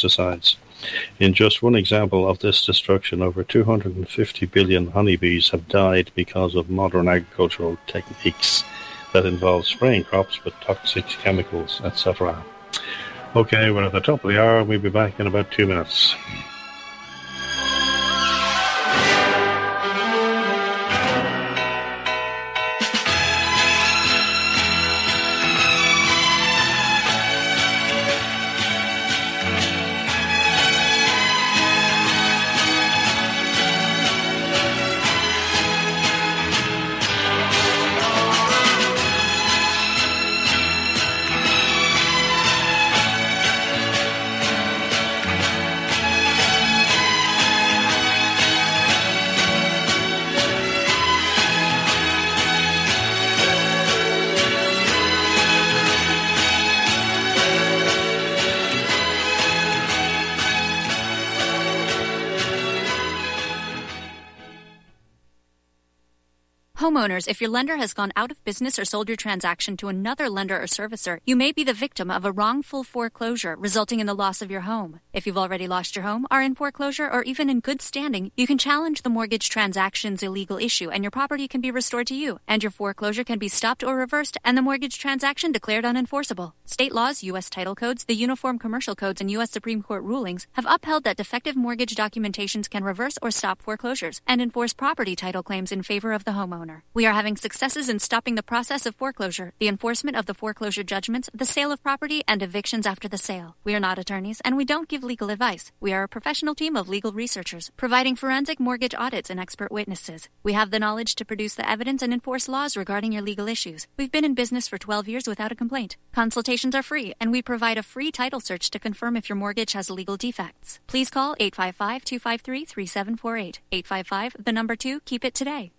pesticides. In just one example of this destruction, over 250 billion honeybees have died because of modern agricultural techniques that involve spraying crops with toxic chemicals, etc. Okay, we're at the top of the hour. We'll be back in about 2 minutes. Homeowners, if your lender has gone out of business or sold your transaction to another lender or servicer, you may be the victim of a wrongful foreclosure, resulting in the loss of your home. If you've already lost your home, are in foreclosure, or even in good standing, you can challenge the mortgage transaction's illegal issue, and your property can be restored to you, and your foreclosure can be stopped or reversed, and the mortgage transaction declared unenforceable. State laws, U.S. title codes, the Uniform Commercial Codes, and U.S. Supreme Court rulings have upheld that defective mortgage documentations can reverse or stop foreclosures and enforce property title claims in favor of the homeowner. We are having successes in stopping the process of foreclosure, the enforcement of the foreclosure judgments, the sale of property, and evictions after the sale. We are not attorneys, and we don't give legal advice. We are a professional team of legal researchers, providing forensic mortgage audits and expert witnesses. We have the knowledge to produce the evidence and enforce laws regarding your legal issues. We've been in business for 12 years without a complaint. Consultations are free, and we provide a free title search to confirm if your mortgage has legal defects. Please call 855-253-3748. 855, the number 2, keep it today.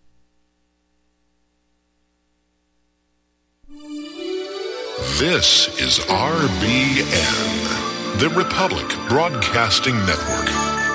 This is RBN, the Republic Broadcasting Network.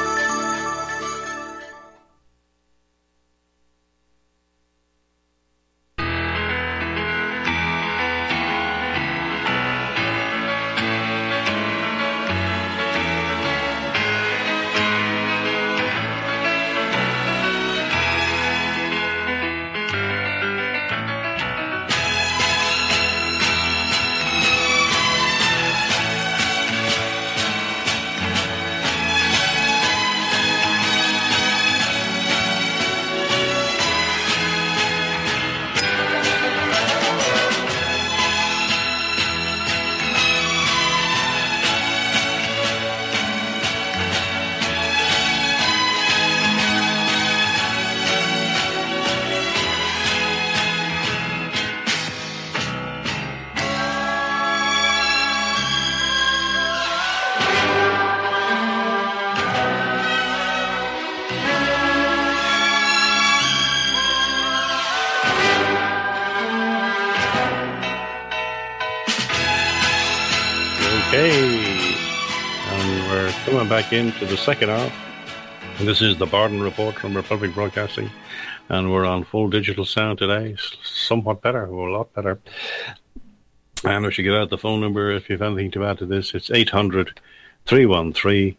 Back into the second hour. This is the Barden Report from Republic Broadcasting, and we're on full digital sound today. Somewhat better, a lot better. And we should get out the phone number if you have anything to add to this. It's 800-313-9443.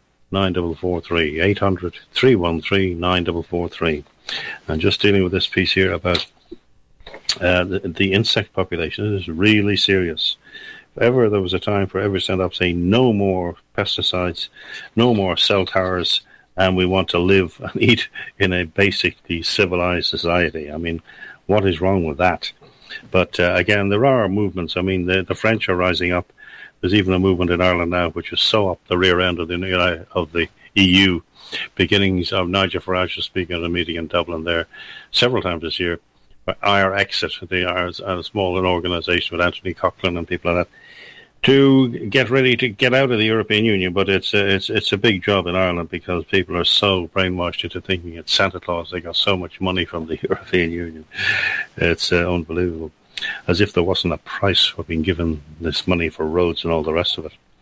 800-313-9443. And just dealing with this piece here about the insect population. It is really serious. If ever there was a time for every stand up saying no more pesticides, no more cell towers, and we want to live and eat in a basically civilized society. I mean, what is wrong with that? But again, there are movements. I mean, the French are rising up. There's even a movement in Ireland now which is so up the rear end of the EU. Beginnings of Nigel Farage speaking at a meeting in Dublin there several times this year. Our exit, they are a small organisation with Anthony Coughlin and people like that, to get ready to get out of the European Union. But it's a big job in Ireland because people are so brainwashed into thinking it's Santa Claus. They got so much money from the European Union. It's unbelievable. As if there wasn't a price for being given this money for roads and all the rest of it.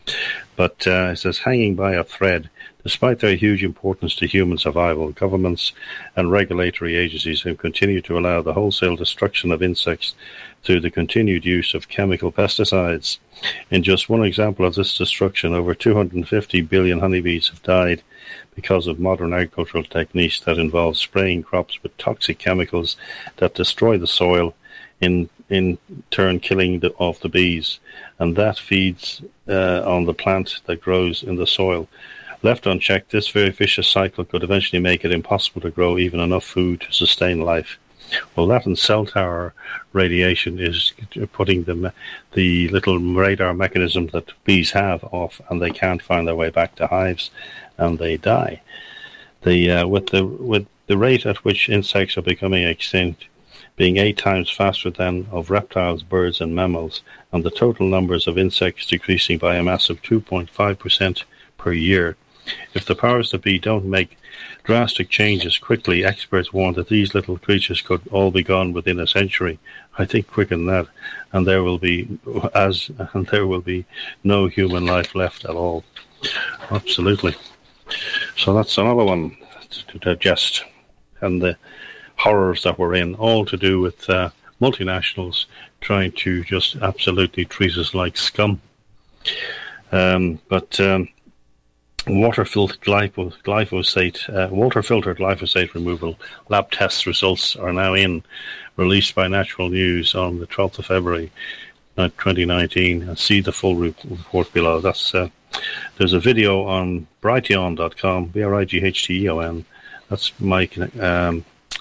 But it says, hanging by a thread, despite their huge importance to human survival, governments and regulatory agencies have continued to allow the wholesale destruction of insects through the continued use of chemical pesticides. In just one example of this destruction, over 250 billion honeybees have died because of modern agricultural techniques that involve spraying crops with toxic chemicals that destroy the soil, in turn killing off the bees, and that feeds on the plant that grows in the soil. Left unchecked, this very vicious cycle could eventually make it impossible to grow even enough food to sustain life. Well, that and cell tower radiation is putting the little radar mechanism that bees have off, and they can't find their way back to hives, and they die. With the rate at which insects are becoming extinct being 8 times faster than of reptiles, birds, and mammals, and the total numbers of insects decreasing by a massive 2.5% per year. If the powers that be don't make drastic changes quickly, experts warn that these little creatures could all be gone within a century. I think quicker than that, and there will be no human life left at all. Absolutely. So that's another one to digest, and the horrors that we're in, all to do with multinationals trying to just absolutely treat us like scum. Water-filtered glyphosate removal lab test results are now released by Natural News on the 12th of February 2019. See the full report below. There's a video on Brighteon.com, Brighteon. That's Mike and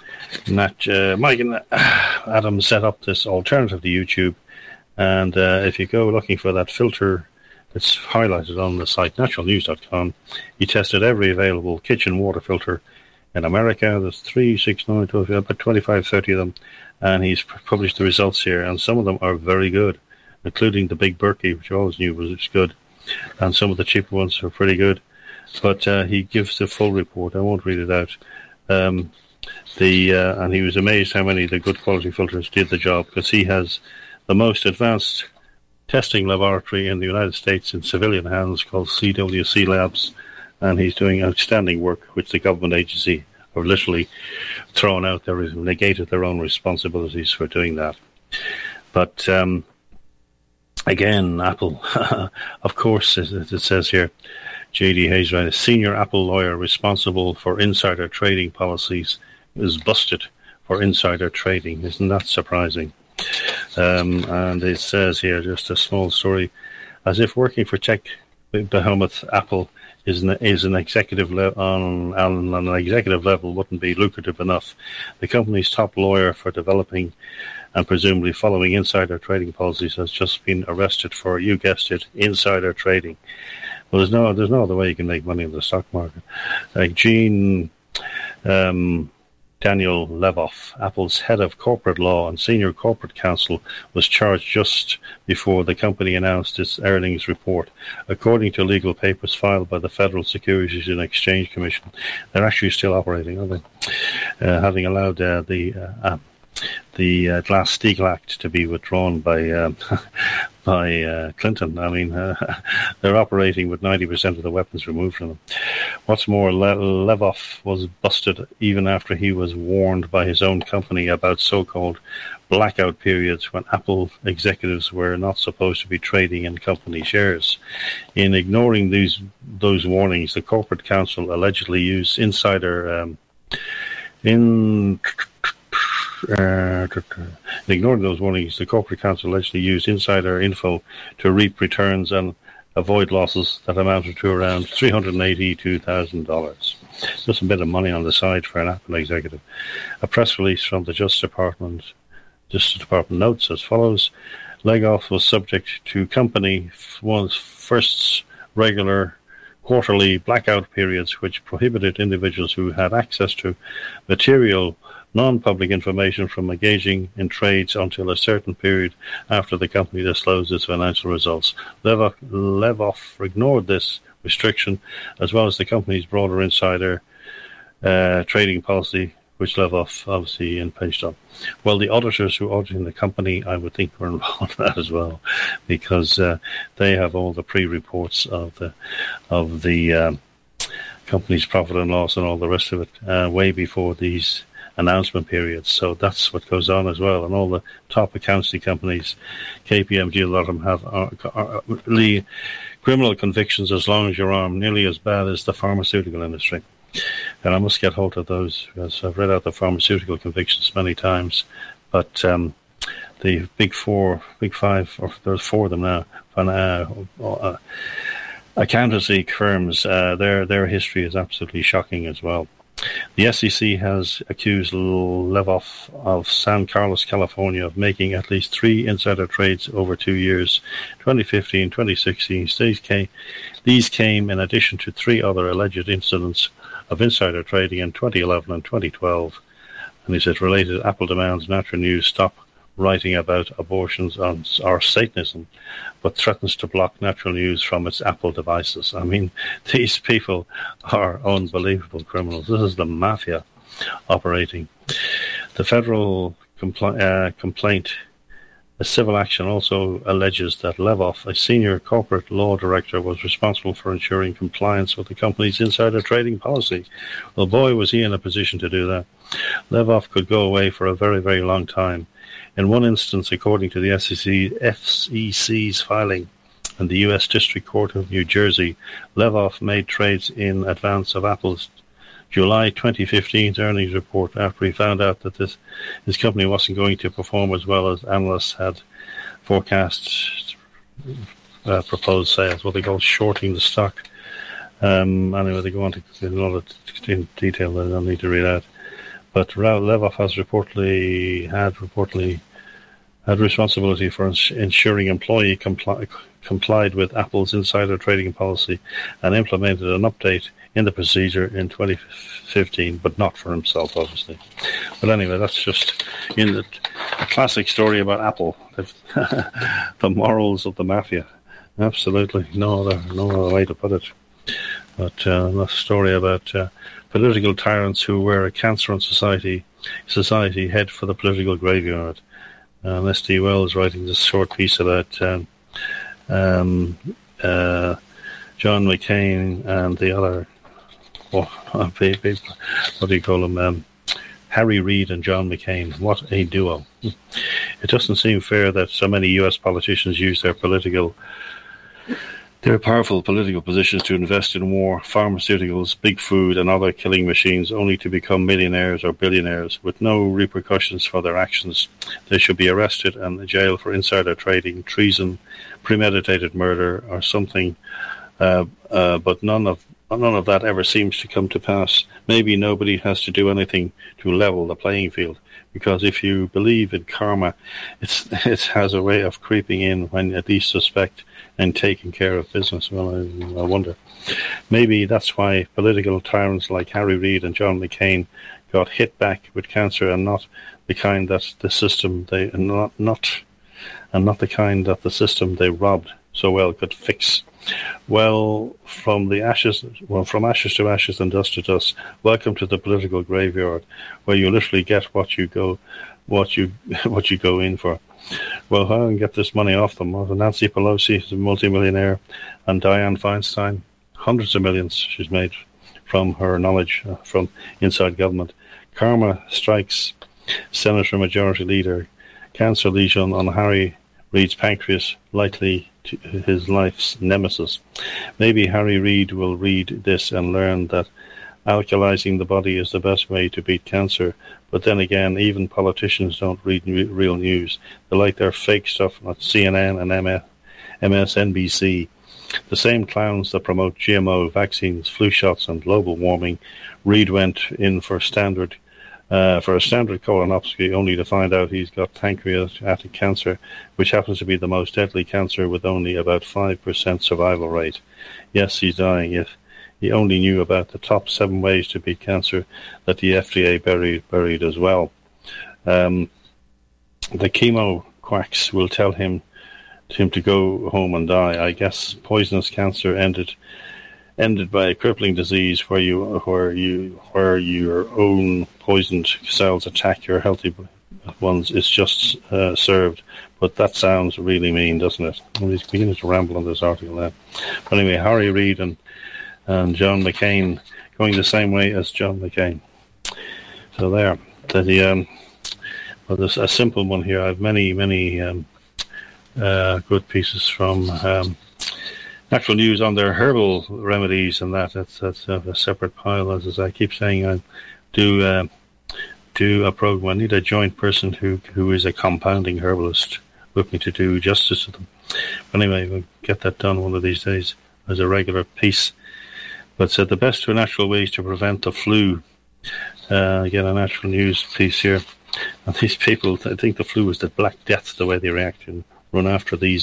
Adam set up this alternative to YouTube, and if you go looking for that filter, it's highlighted on the site naturalnews.com. He tested every available kitchen water filter in America. There's 3, 6, 9, 12, about 25, 30 of them, and he's published the results here, and some of them are very good, including the Big Berkey, which I always knew was good, and some of the cheaper ones are pretty good. But he gives the full report. I won't read it out. And he was amazed how many of the good quality filters did the job, because he has the most advanced testing laboratory in the United States in civilian hands called CWC Labs, and he's doing outstanding work, which the government agency have literally negated their own responsibilities for doing that. But again, Apple, of course, as it says here, J.D. Hayes, a senior Apple lawyer responsible for insider trading policies, is busted for insider trading. Isn't that surprising? And it says here, just a small story, as if working for tech behemoth Apple is an executive on an executive level wouldn't be lucrative enough. The company's top lawyer for developing and presumably following insider trading policies has just been arrested for, you guessed it, insider trading. Well, there's no other way you can make money in the stock market. Daniel Levoff, Apple's head of corporate law and senior corporate counsel, was charged just before the company announced its earnings report. According to legal papers filed by the Federal Securities and Exchange Commission, they're actually still operating, aren't they? Having allowed the Glass-Steagall Act to be withdrawn by Clinton. I mean, they're operating with 90% of the weapons removed from them. What's more, Levoff was busted even after he was warned by his own company about so-called blackout periods when Apple executives were not supposed to be trading in company shares. In ignoring those warnings, the corporate counsel allegedly used ignoring those warnings, the corporate counsel allegedly used insider info to reap returns and avoid losses that amounted to around $382,000. Just a bit of money on the side for an Apple executive. A press release from the Justice Department notes as follows: Levoff was subject to company first's regular quarterly blackout periods, which prohibited individuals who had access to material non-public information from engaging in trades until a certain period after the company disclosed its financial results. Levoff ignored this restriction, as well as the company's broader insider trading policy, which Levoff obviously impinged on. Well, the auditors who auditing the company, I would think, were involved in that as well, because they have all the pre-reports of the company's profit and loss and all the rest of it way before these announcement periods. So that's what goes on as well. And all the top accountancy companies, KPMG, a lot of them are really criminal convictions as long as your arm, nearly as bad as the pharmaceutical industry. And I must get hold of those, because I've read out the pharmaceutical convictions many times. But the big five, or there's four of them now, accountancy firms, their history is absolutely shocking as well. The SEC has accused Levoff of San Carlos, California, of making at least 3 insider trades over 2 years, 2015, 2016. These came in addition to 3 other alleged incidents of insider trading in 2011 and 2012. And he said, related, Apple demands Natural News stop writing about abortions or Satanism, but threatens to block Natural News from its Apple devices. I mean, these people are unbelievable criminals. This is the mafia operating. The federal complaint, a civil action, also alleges that Levoff, a senior corporate law director, was responsible for ensuring compliance with the company's insider trading policy. Well, boy, was he in a position to do that. Levoff could go away for a very, very long time. In one instance, according to the FCC's filing in the U.S. District Court of New Jersey, Levoff made trades in advance of Apple's July 2015 earnings report after he found out that his company wasn't going to perform as well as analysts had forecast proposed sales, what they call shorting the stock. Anyway, they go on to a lot of detail that I don't need to read out. But Levoff has reportedly had responsibility for ensuring employee complied with Apple's insider trading policy and implemented an update in the procedure in 2015, but not for himself, obviously. But anyway, that's just a classic story about Apple, the morals of the mafia. Absolutely, no other way to put it. But a story about political tyrants who were a cancer on society head for the political graveyard. S.G. Wells writing this short piece about John McCain and the other, what do you call them? Harry Reid and John McCain. What a duo. It doesn't seem fair that so many U.S. politicians use their powerful political positions to invest in war, pharmaceuticals, big food, and other killing machines, only to become millionaires or billionaires with no repercussions for their actions. They should be arrested and jailed for insider trading, treason, premeditated murder, or something. But none of that ever seems to come to pass. Maybe nobody has to do anything to level the playing field, because if you believe in karma, it has a way of creeping in when you at least suspect and taking care of business. Well, I wonder. Maybe that's why political tyrants like Harry Reid and John McCain got hit back with cancer, and not the kind that the system not the kind that the system they robbed so well could fix. Well, from ashes to ashes and dust to dust. Welcome to the political graveyard, where you literally get what you go in for. Well, how can get this money off them? Well, Nancy Pelosi is a multimillionaire, and Dianne Feinstein, hundreds of millions she's made from her knowledge from inside government. Karma strikes Senator Majority Leader. Cancer lesion on Harry Reid's pancreas, likely to his life's nemesis. Maybe Harry Reid will read this and learn that alkalizing the body is the best way to beat cancer. But then again, even politicians don't read real news. They like their fake stuff on CNN and MSNBC. The same clowns that promote GMO, vaccines, flu shots, and global warming. Reid went in for a standard colonoscopy, only to find out he's got pancreatic cancer, which happens to be the most deadly cancer with only about 5% survival rate. Yes, he's dying. If he only knew about the top 7 ways to beat cancer that the FDA buried as well. The chemo quacks will tell him to go home and die. I guess poisonous cancer ended ended by a crippling disease where your own poisoned cells attack your healthy ones is just served. But that sounds really mean, doesn't it? He's beginning to ramble on this article now. But anyway, Harry Reid and John McCain going the same way as John McCain. So there. Well, there's a simple one here. I have many good pieces from Natural News on their herbal remedies and that. That's a separate pile. As I keep saying, I do a program. I need a joint person who is a compounding herbalist with me to do justice to them. But anyway, we'll get that done one of these days as a regular piece. But the best two natural ways to prevent the flu. Again, a Natural News piece here. And these people, I think the flu is the Black Death, the way they react and run after these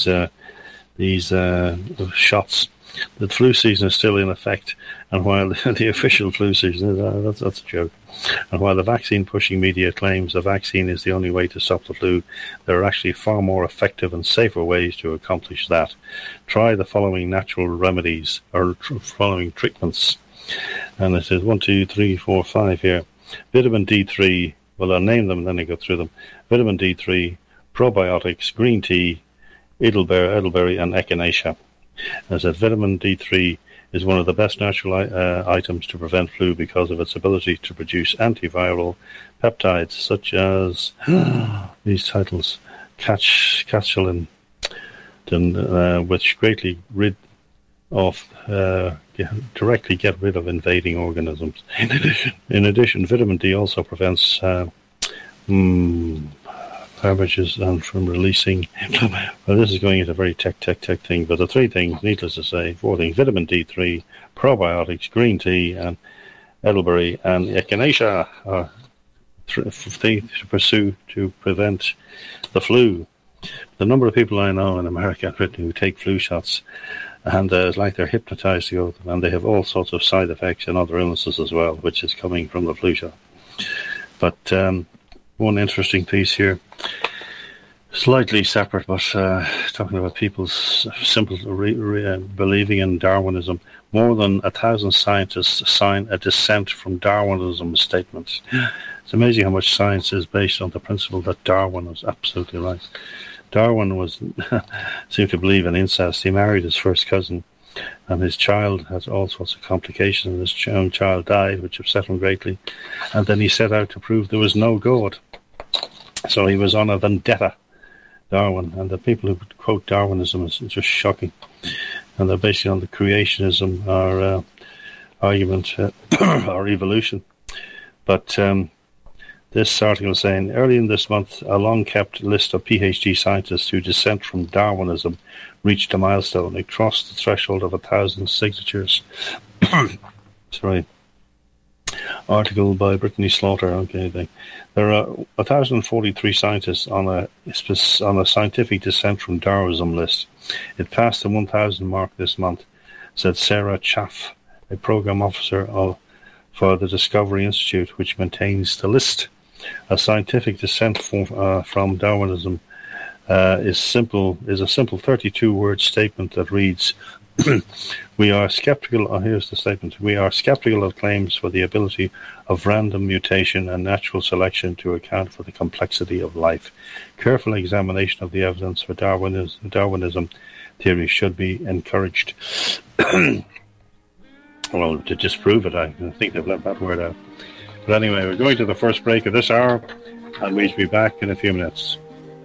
shots. The flu season is still in effect, and while the official flu season is that's a joke. And while the vaccine-pushing media claims the vaccine is the only way to stop the flu, there are actually far more effective and safer ways to accomplish that. Try the following natural remedies, or following treatments. And it says 1, 2, 3, 4, 5 here. Vitamin D3, well, I'll name them and then I go through them. Vitamin D3, probiotics, green tea, elderberry, and echinacea. As I said, vitamin D3 is one of the best natural items to prevent flu because of its ability to produce antiviral peptides such as these titles, catecholin, which greatly directly get rid of invading organisms. In addition, vitamin D also prevents parvages and from releasing. Well, this is going into very tech thing, but the three things, needless to say, 4 things: vitamin D3, probiotics, green tea, and elderberry, and echinacea are things to pursue to prevent the flu. The number of people I know in America and Britain who take flu shots, and it's like they're hypnotized to go, and they have all sorts of side effects and other illnesses as well, which is coming from the flu shot. But one interesting piece here, slightly separate, but talking about people's simple believing in Darwinism. More than 1,000 scientists sign a dissent from Darwinism statements. It's amazing how much science is based on the principle that Darwin was absolutely right. Darwin seemed to believe in incest. He married his first cousin, and his child had all sorts of complications, and his own child died, which upset him greatly. And then he set out to prove there was no God. So he was on a vendetta, Darwin. And the people who quote Darwinism is just shocking. And they're basically on the creationism or argument or evolution. But this article is saying, early in this month, a long-kept list of PhD scientists who dissent from Darwinism reached a milestone. It crossed the threshold of 1,000 signatures. Sorry. Article by Brittany Slaughter. Okay, there are 1,043 scientists on a scientific dissent from Darwinism list. It passed the 1,000 mark this month, said Sarah Chaff, a program officer for the Discovery Institute, which maintains the list. A scientific dissent from Darwinism is a simple 32-word statement that reads, we are skeptical, here's the statement, we are skeptical of claims for the ability of random mutation and natural selection to account for the complexity of life. Careful examination of the evidence for Darwinism theory should be encouraged. Well, to disprove it, I think they've left that word out. But anyway, we're going to the first break of this hour, and we'll be back in a few minutes.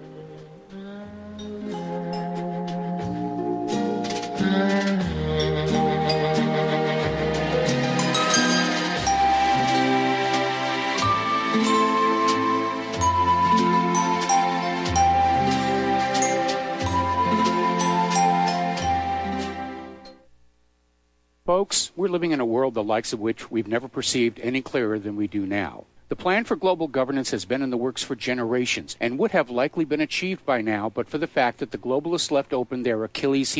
Folks, we're living in a world the likes of which we've never perceived any clearer than we do now. The plan for global governance has been in the works for generations and would have likely been achieved by now but for the fact that the globalists left open their Achilles heel.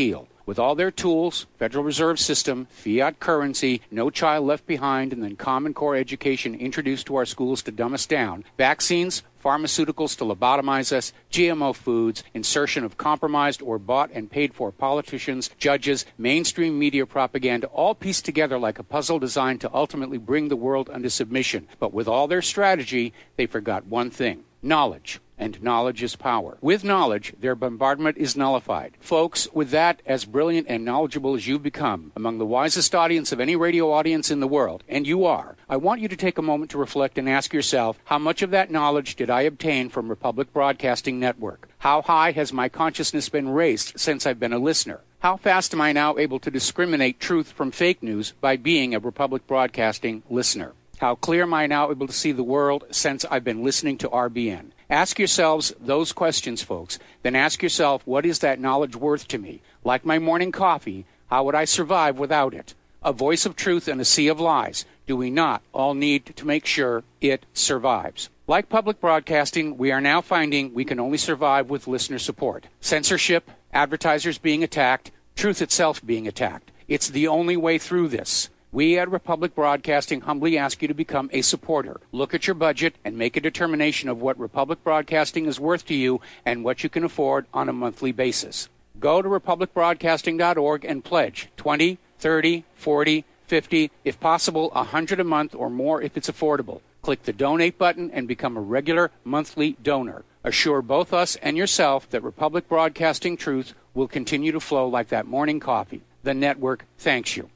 With all their tools, Federal Reserve System, fiat currency, no child left behind, and then Common Core education introduced to our schools to dumb us down, vaccines, pharmaceuticals to lobotomize us, GMO foods, insertion of compromised or bought and paid for politicians, judges, mainstream media propaganda, all pieced together like a puzzle designed to ultimately bring the world under submission. But with all their strategy, they forgot one thing: knowledge. And knowledge is power. With knowledge, their bombardment is nullified. Folks, with that, as brilliant and knowledgeable as you've become, among the wisest audience of any radio audience in the world, and you are, I want you to take a moment to reflect and ask yourself, how much of that knowledge did I obtain from Republic Broadcasting Network? How high has my consciousness been raised since I've been a listener? How fast am I now able to discriminate truth from fake news by being a Republic Broadcasting listener? How clear am I now able to see the world since I've been listening to RBN? Ask yourselves those questions, folks. Then ask yourself, what is that knowledge worth to me? Like my morning coffee, how would I survive without it? A voice of truth in a sea of lies. Do we not all need to make sure it survives? Like public broadcasting, we are now finding we can only survive with listener support. Censorship, advertisers being attacked, truth itself being attacked. It's the only way through this. We at Republic Broadcasting humbly ask you to become a supporter. Look at your budget and make a determination of what Republic Broadcasting is worth to you and what you can afford on a monthly basis. Go to republicbroadcasting.org and pledge $20, $30, $40, $50, if possible, $100 a month or more if it's affordable. Click the donate button and become a regular monthly donor. Assure both us and yourself that Republic Broadcasting truth will continue to flow like that morning coffee. The network thanks you.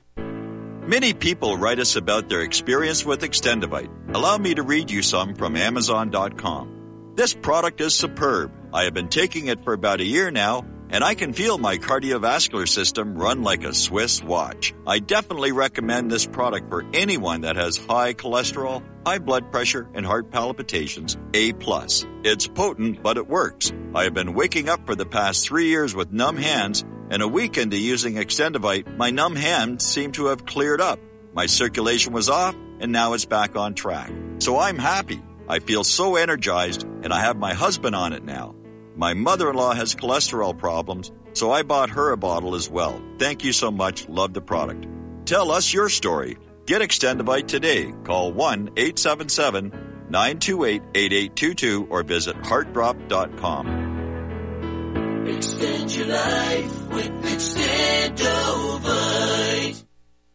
Many people write us about their experience with Extendivite. Allow me to read you some from Amazon.com. This product is superb. I have been taking it for about a year now, and I can feel my cardiovascular system run like a Swiss watch. I definitely recommend this product for anyone that has high cholesterol, high blood pressure, and heart palpitations, A+. It's potent, but it works. I have been waking up for the past 3 years with numb hands, and a week into using Extendivite, my numb hands seem to have cleared up. My circulation was off, and now it's back on track. So I'm happy. I feel so energized, and I have my husband on it now. My mother-in-law has cholesterol problems, so I bought her a bottle as well. Thank you so much. Love the product. Tell us your story. Get Extendivite today. Call 1-877-928-8822 or visit heartdrop.com. Extend your life with Extendovite.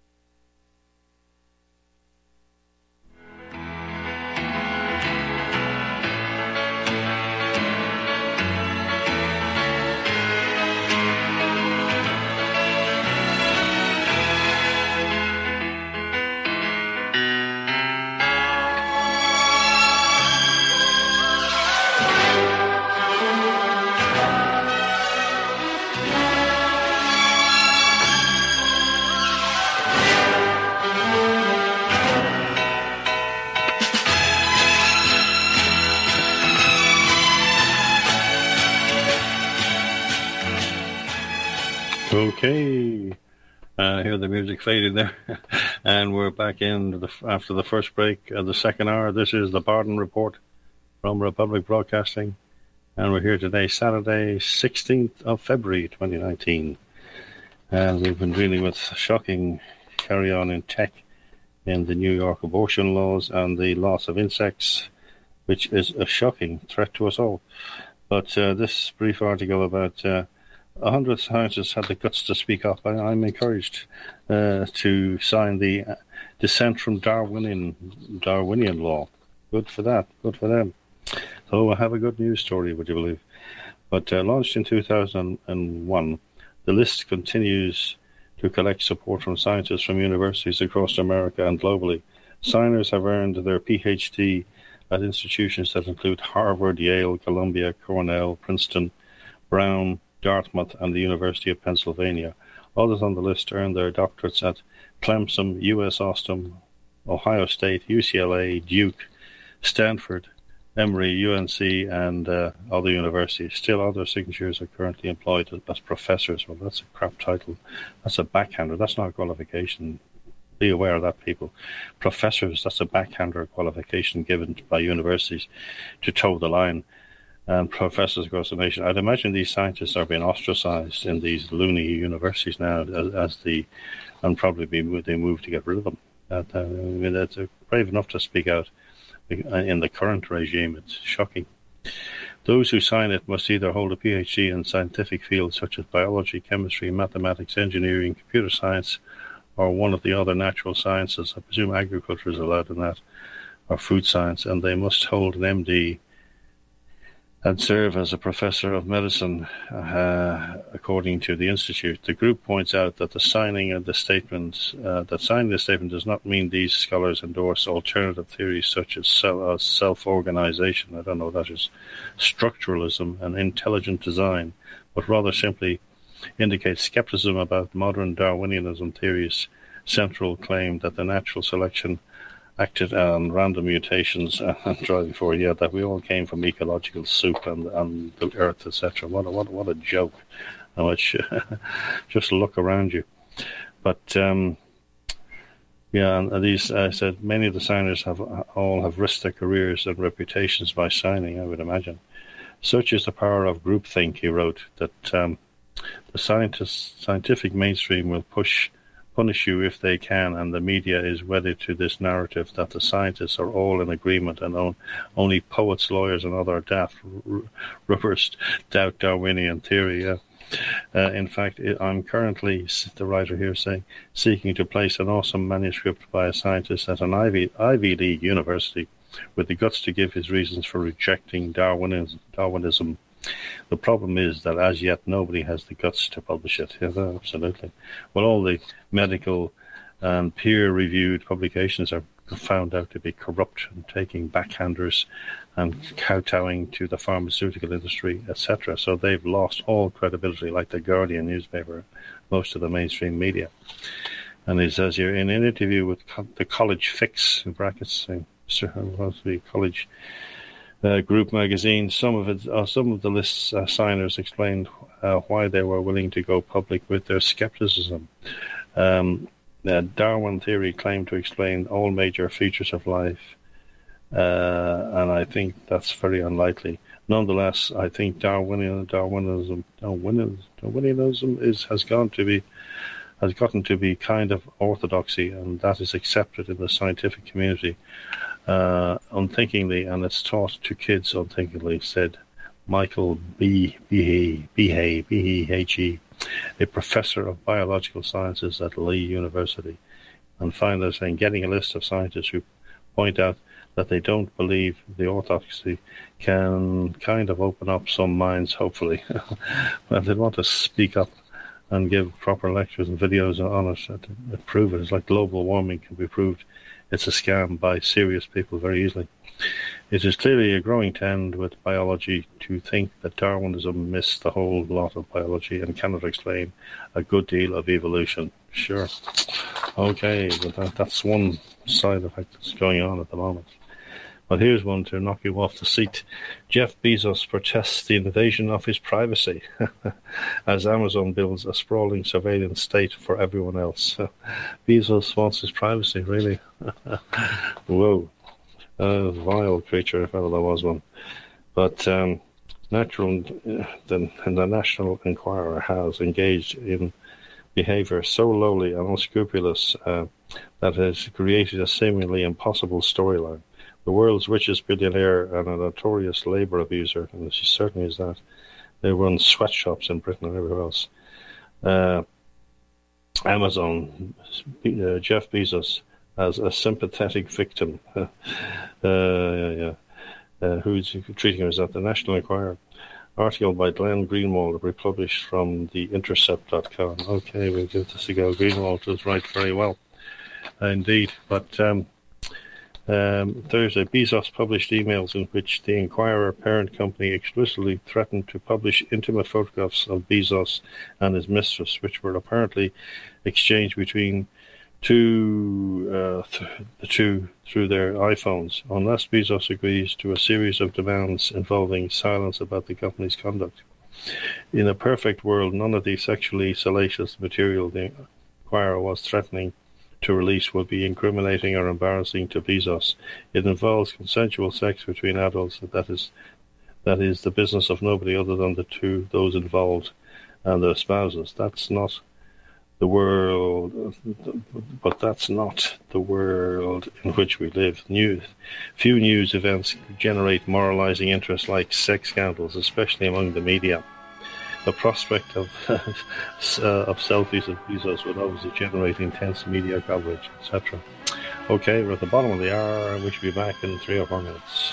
Okay, hear the music faded there, and we're back in after the first break of the second hour. This is the Barden Report from Republic Broadcasting, and we're here today, Saturday, 16th of February, 2019, and we've been dealing with shocking carry-on in tech in the New York abortion laws and the loss of insects, which is a shocking threat to us all. But this brief article about 100 scientists had the guts to speak up. I'm encouraged to sign the dissent from Darwinian law. Good for that. Good for them. So I have a good news story, would you believe? But launched in 2001, the list continues to collect support from scientists from universities across America and globally. Signers have earned their PhD at institutions that include Harvard, Yale, Columbia, Cornell, Princeton, Brown, Dartmouth, and the University of Pennsylvania. Others on the list earned their doctorates at Clemson, U.S. Austin, Ohio State, UCLA, Duke, Stanford, Emory, UNC, and other universities. Still, other signatures are currently employed as professors. Well, that's a crap title. That's a backhander. That's not a qualification. Be aware of that, people. Professors, that's a backhander qualification given by universities to toe the line. and professors across the nation. I'd imagine these scientists are being ostracized in these loony universities now, and probably they move to get rid of them. That's brave enough to speak out in the current regime. It's shocking. Those who sign it must either hold a PhD in scientific fields such as biology, chemistry, mathematics, engineering, computer science, or one of the other natural sciences. I presume agriculture is allowed in that, or food science, and they must hold an MD and serve as a professor of medicine, according to the institute. The group points out that the signing of the statement, does not mean these scholars endorse alternative theories such as self-organization. I don't know, that is structuralism and intelligent design, but rather simply indicates skepticism about modern Darwinianism theory's central claim that the natural selection acted on random mutations and driving forward, that we all came from ecological soup and the earth, etc. What a joke! How much? Just look around you. But and these, I said, many of the signers have risked their careers and reputations by signing, I would imagine. Such is the power of groupthink, he wrote, that the scientific mainstream will punish you if they can, and the media is wedded to this narrative that the scientists are all in agreement and only poets, lawyers, and other daft rubbers doubt Darwinian theory. In fact, I'm currently, the writer here saying, seeking to place an awesome manuscript by a scientist at an Ivy League university with the guts to give his reasons for rejecting Darwinism. The problem is that as yet nobody has the guts to publish it. Yes, absolutely. Well, all the medical and peer-reviewed publications are found out to be corrupt and taking backhanders and kowtowing to the pharmaceutical industry, etc. So they've lost all credibility, like the Guardian newspaper, most of the mainstream media. And he says here, in an interview with the College Fix, in brackets, the College Group magazine, some of the list's signers explained why they were willing to go public with their skepticism. Darwin theory claimed to explain all major features of life, and I think that's very unlikely. Nonetheless, I think Darwinism has gotten to be kind of orthodoxy, and that is accepted in the scientific community unthinkingly, and it's taught to kids unthinkingly, said Michael Behe, a professor of biological sciences at Lee University. And finally, saying, getting a list of scientists who point out that they don't believe the orthodoxy can kind of open up some minds, hopefully. Well, they want to speak up and give proper lectures and videos on it to prove it. It's like global warming can be proved. It's a scam by serious people very easily. It is clearly a growing trend with biology to think that Darwinism missed the whole lot of biology and cannot explain a good deal of evolution. Sure. Okay, but that's one side effect that's going on at the moment. But here's one to knock you off the seat. Jeff Bezos protests the invasion of his privacy as Amazon builds a sprawling surveillance state for everyone else. Bezos wants his privacy, really? Whoa. A vile creature, if ever there was one. But the National Enquirer has engaged in behavior so lowly and unscrupulous that has created a seemingly impossible storyline. The world's richest billionaire and a notorious labour abuser, and she certainly is that. They run sweatshops in Britain and everywhere else. Amazon, Jeff Bezos, as a sympathetic victim. Who's treating her as that? The National Enquirer. Article by Glenn Greenwald, republished from the Intercept.com. Okay, we'll give this a go. Greenwald does write very well. Indeed. But Thursday, Bezos published emails in which the Enquirer parent company explicitly threatened to publish intimate photographs of Bezos and his mistress, which were apparently exchanged between the two through their iPhones, unless Bezos agrees to a series of demands involving silence about the company's conduct. In a perfect world, none of the sexually salacious material the Enquirer was threatening to release would be incriminating or embarrassing to Bezos. It involves consensual sex between adults that that is the business of nobody other than those involved and their spouses. That's not the world, but that's not the world in which we live. Few news events generate moralizing interest like sex scandals, especially among the media. The prospect of selfies of Bezos would obviously generate intense media coverage, etc. Okay, we're at the bottom of the hour, and we should be back in 3 or 4 minutes.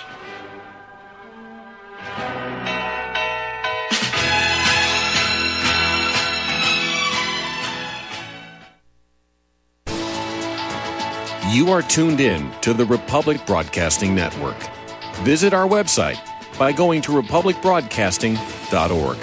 You are tuned in to the Republic Broadcasting Network. Visit our website by going to republicbroadcasting.org.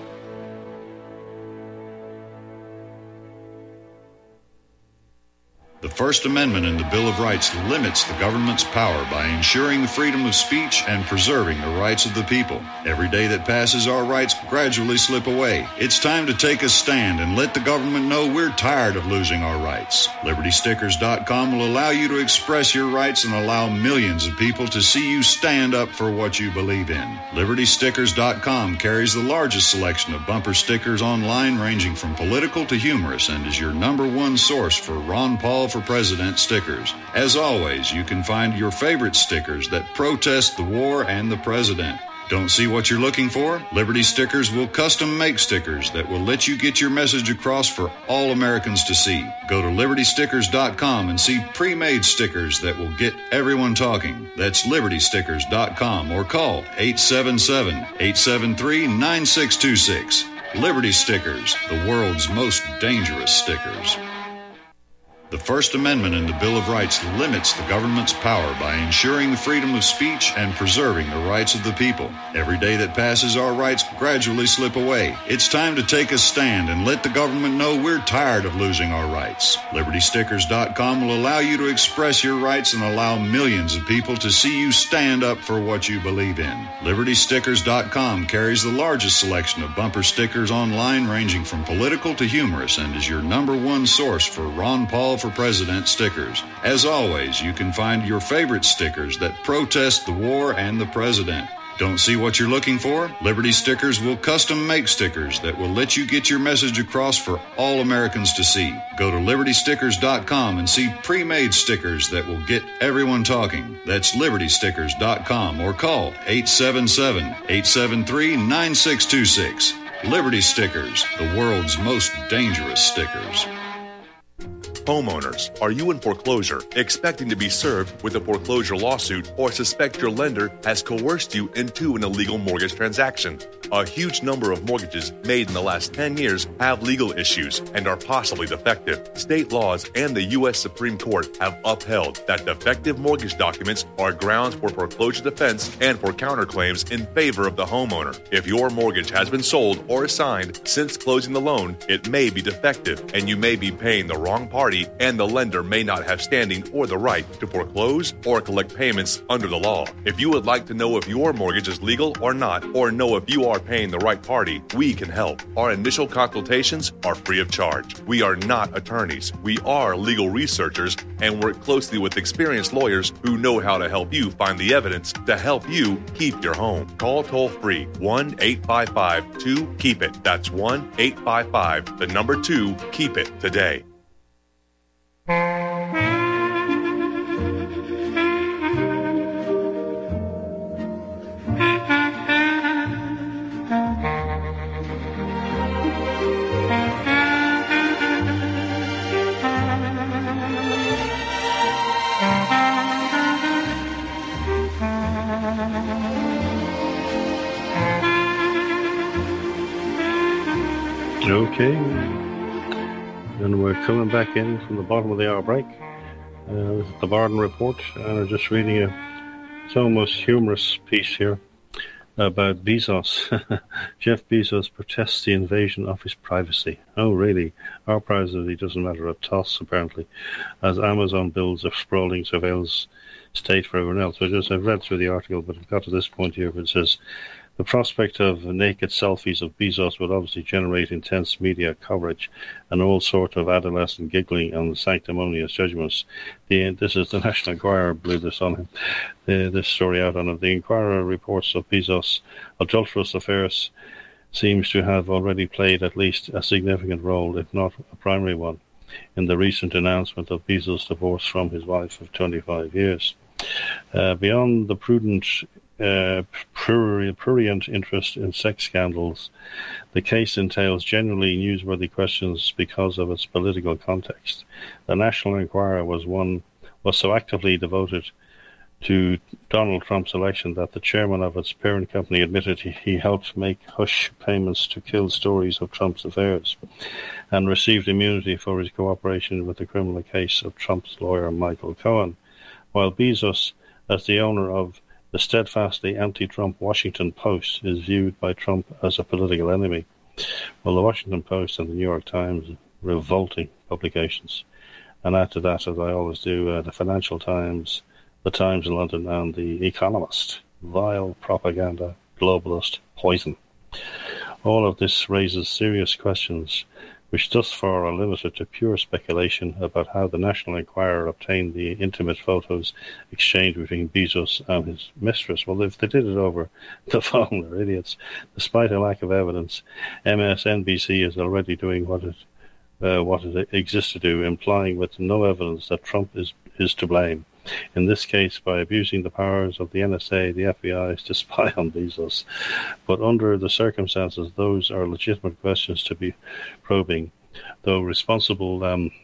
The First Amendment in the Bill of Rights limits the government's power by ensuring the freedom of speech and preserving the rights of the people. Every day that passes, our rights gradually slip away. It's time to take a stand and let the government know we're tired of losing our rights. LibertyStickers.com will allow you to express your rights and allow millions of people to see you stand up for what you believe in. LibertyStickers.com carries the largest selection of bumper stickers online, ranging from political to humorous, and is your #1 source for Ron Paul for President stickers. As always, you can find your favorite stickers that protest the war and the president. Don't see what you're looking for? Liberty Stickers will custom make stickers that will let you get your message across for all Americans to see. Go to LibertyStickers.com and see pre-made stickers that will get everyone talking. That's LibertyStickers.com, or call 877-873-9626. Liberty Stickers, the world's most dangerous stickers. The First Amendment in the Bill of Rights limits the government's power by ensuring the freedom of speech and preserving the rights of the people. Every day that passes, our rights gradually slip away. It's time to take a stand and let the government know we're tired of losing our rights. LibertyStickers.com will allow you to express your rights and allow millions of people to see you stand up for what you believe in. LibertyStickers.com carries the largest selection of bumper stickers online, ranging from political to humorous, and is your #1 source for Ron Paul for President stickers. As always, you can find your favorite stickers that protest the war and the president. Don't see what you're looking for? Liberty Stickers will custom make stickers that will let you get your message across for all Americans to see. Go to LibertyStickers.com and see pre-made stickers that will get everyone talking. That's LibertyStickers.com, or call 877-873-9626. Liberty Stickers, the world's most dangerous stickers. Homeowners, are you in foreclosure, expecting to be served with a foreclosure lawsuit, or suspect your lender has coerced you into an illegal mortgage transaction? A huge number of mortgages made in the last 10 years have legal issues and are possibly defective. State laws and the U.S. Supreme Court have upheld that defective mortgage documents are grounds for foreclosure defense and for counterclaims in favor of the homeowner. If your mortgage has been sold or assigned since closing the loan, it may be defective, and you may be paying the wrong party, and the lender may not have standing or the right to foreclose or collect payments under the law. If you would like to know if your mortgage is legal or not, or know if you are paying the right party, we can help. Our initial consultations are free of charge. We are not attorneys. We are legal researchers and work closely with experienced lawyers who know how to help you find the evidence to help you keep your home. Call toll-free 1-855-2-KEEP-IT. That's 1-855-2-KEEP-IT today. Okay, and we're coming back in from the bottom of the hour break. This is the Barden Report, and I'm just reading it's almost humorous piece here about Bezos. Jeff Bezos protests the invasion of his privacy. Oh, really? Our privacy doesn't matter a toss, apparently, as Amazon builds a sprawling surveillance state for everyone else. I've read through the article, but I've got to this point here where it says, The prospect of naked selfies of Bezos would obviously generate intense media coverage and all sorts of adolescent giggling on the sanctimonious judgments. This is the National Enquirer blew this on him. This story out on him. The Enquirer reports of Bezos' adulterous affairs seems to have already played at least a significant role, if not a primary one, in the recent announcement of Bezos' divorce from his wife of 25 years. Beyond the prudent prurient interest in sex scandals, the case entails generally newsworthy questions because of its political context. The National Enquirer was so actively devoted to Donald Trump's election that the chairman of its parent company admitted he helped make hush payments to kill stories of Trump's affairs and received immunity for his cooperation with the criminal case of Trump's lawyer Michael Cohen, while Bezos, as the owner of the steadfastly anti-Trump Washington Post, is viewed by Trump as a political enemy. Well, the Washington Post and the New York Times, revolting publications. And after that, as I always do, the Financial Times, the Times in London, and the Economist. Vile propaganda, globalist poison. All of this raises serious questions, which thus far are limited to pure speculation about how the National Enquirer obtained the intimate photos exchanged between Bezos and his mistress. Well, if they did it over the phone, they're idiots. Despite a lack of evidence, MSNBC is already doing what it exists to do, implying with no evidence that Trump is to blame. In this case, by abusing the powers of the NSA, the FBI, to spy on Bezos. But under the circumstances, those are legitimate questions to be probing, though responsible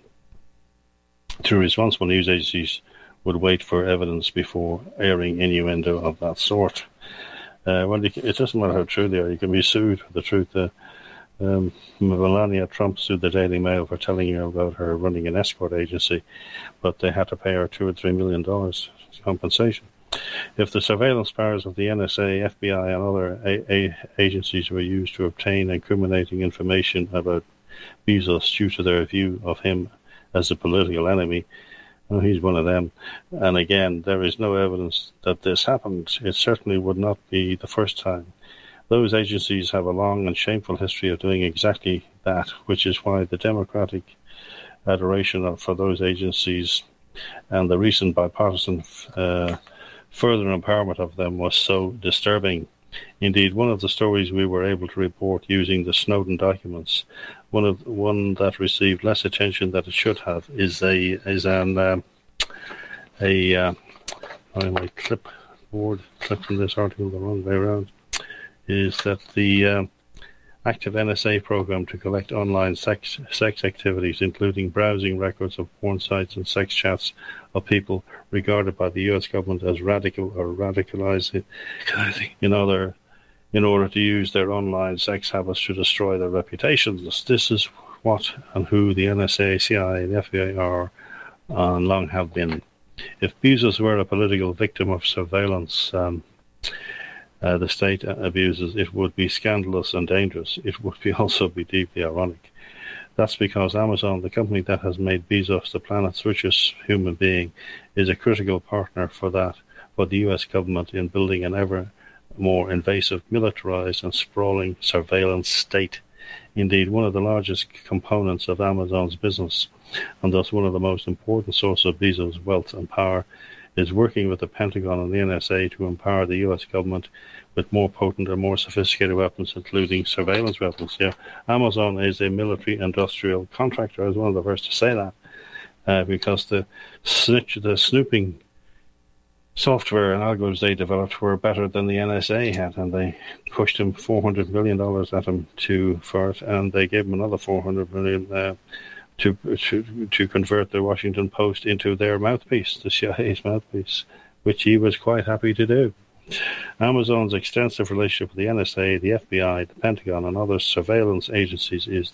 news agencies would wait for evidence before airing innuendo of that sort. Well, it doesn't matter how true they are. You can be sued for the truth. Melania Trump sued the Daily Mail for telling you about her running an escort agency, but they had to pay her $2 or $3 million compensation. If the surveillance powers of the NSA, FBI, and other agencies were used to obtain incriminating information about Bezos due to their view of him as a political enemy, well, he's one of them. And again, there is no evidence that this happened. It certainly would not be the first time. Those agencies have a long and shameful history of doing exactly that, which is why the Democratic adoration for those agencies and the recent bipartisan further empowerment of them was so disturbing. Indeed, one of the stories we were able to report using the Snowden documents, one that received less attention than it should have, is my clipboard clipped from this article the wrong way around. Is that the active NSA program to collect online sex activities, including browsing records of porn sites and sex chats of people regarded by the U.S. government as radical or radicalizing, in order to use their online sex habits to destroy their reputations. This is what and who the NSA, CIA, and FBI are and long have been. If Bezos were a political victim of surveillance, the state abuses, it would be scandalous and dangerous. It would also be deeply ironic. That's because Amazon, the company that has made Bezos the planet's richest human being, is a critical partner for the U.S. government in building an ever more invasive, militarized and sprawling surveillance state. Indeed, one of the largest components of Amazon's business, and thus one of the most important sources of Bezos' wealth and power, is working with the Pentagon and the NSA to empower the U.S. government with more potent and more sophisticated weapons, including surveillance weapons. Yeah, Amazon is a military-industrial contractor. I was one of the first to say that, because the snooping software and algorithms they developed were better than the NSA had, and they pushed him $400 million at him for it, and they gave him another $400 million to convert the Washington Post into their mouthpiece, the CIA's mouthpiece, which he was quite happy to do. Amazon's extensive relationship with the NSA, the FBI, the Pentagon, and other surveillance agencies is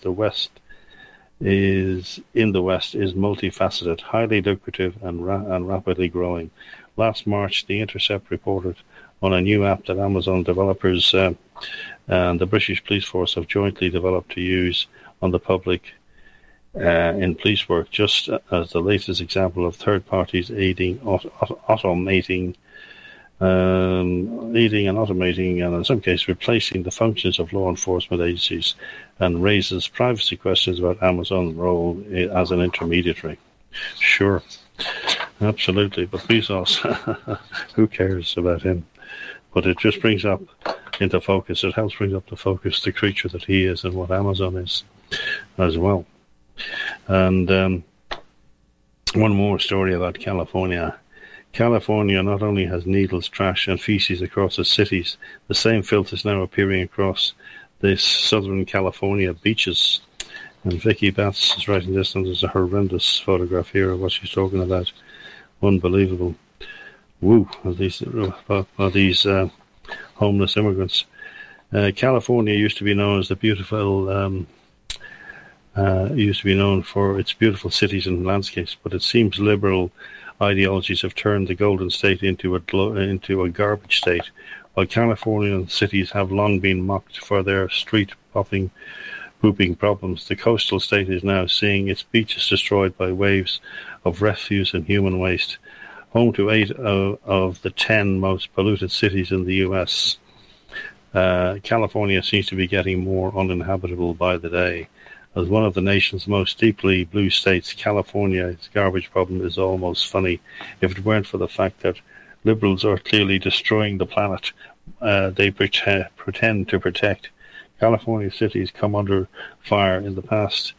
multifaceted, highly lucrative, and rapidly growing. Last March, The Intercept reported on a new app that Amazon developers and the British police force have jointly developed to use on the public in police work, just as the latest example of third parties aiding automating leading and automating and in some cases replacing the functions of law enforcement agencies, and raises privacy questions about Amazon's role as an intermediary. Sure, absolutely, but Bezos, who cares about him? But it just brings up into focus, it helps bring up to focus the creature that he is and what Amazon is as well. And one more story about California. California not only has needles, trash and feces across its cities, the same filth is now appearing across the Southern California beaches. And Vicky Batts is writing this, and there's a horrendous photograph here of what she's talking about. Unbelievable. Woo, these homeless immigrants. California used to be known as the beautiful, used to be known for its beautiful cities and landscapes, but it seems liberal ideologies have turned the Golden State into a garbage state. While Californian cities have long been mocked for their street-pooping problems, the coastal state is now seeing its beaches destroyed by waves of refuse and human waste. Home to 8 of the 10 most polluted cities in the U.S., California seems to be getting more uninhabitable by the day. As one of the nation's most deeply blue states, California's garbage problem is almost funny if it weren't for the fact that liberals are clearly destroying the planet they pretend to protect. California cities come under fire in the past,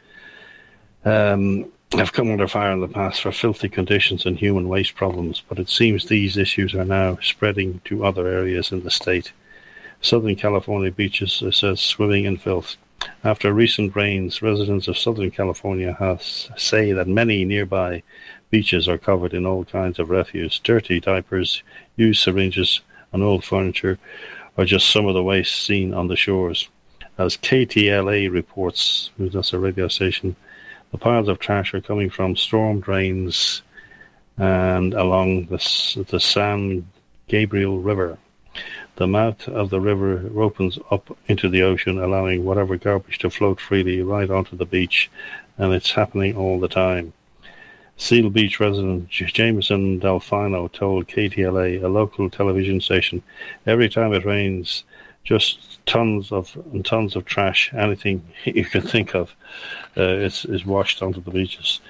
have come under fire in the past for filthy conditions and human waste problems, but it seems these issues are now spreading to other areas in the state. Southern California beaches says swimming in filth. After recent rains, residents of Southern California say that many nearby beaches are covered in all kinds of refuse. Dirty diapers, used syringes, and old furniture are just some of the waste seen on the shores. As KTLA reports, that's a radio station, the piles of trash are coming from storm drains and along the San Gabriel River. The mouth of the river opens up into the ocean, allowing whatever garbage to float freely right onto the beach, and it's happening all the time. Seal Beach resident Jameson Delfino told KTLA, a local television station, every time it rains, just tons of trash, anything you can think of, is washed onto the beaches.